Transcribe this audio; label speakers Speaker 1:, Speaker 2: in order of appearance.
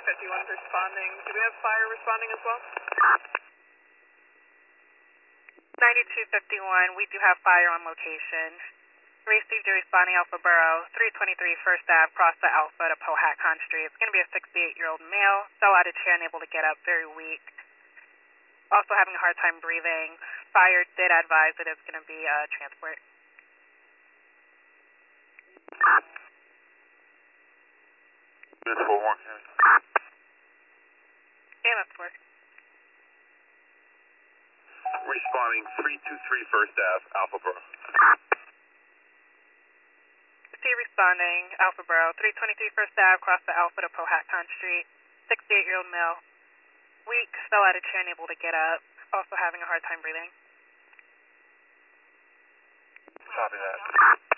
Speaker 1: responding. Do we have fire responding as well?
Speaker 2: 9251, we do have fire on location. Received a responding Alpha Borough, 323 First Ave, cross the Alpha to Powhatan Street. It's going to be a 68-year-old male, fell out of chair, unable to get up, very weak. Also having a hard time breathing. Fire did advise that it's going to be transport.
Speaker 3: Miss 41, County.
Speaker 2: Yeah, that's work.
Speaker 3: Responding 323 First Ave, Alpha Borough.
Speaker 2: See responding, Alpha Borough, 323 First Ave, cross the Alpha to Powhatan Street. 68-year-old male, weak, fell out of chair, unable to get up. Also having a hard time breathing.
Speaker 3: Copy that.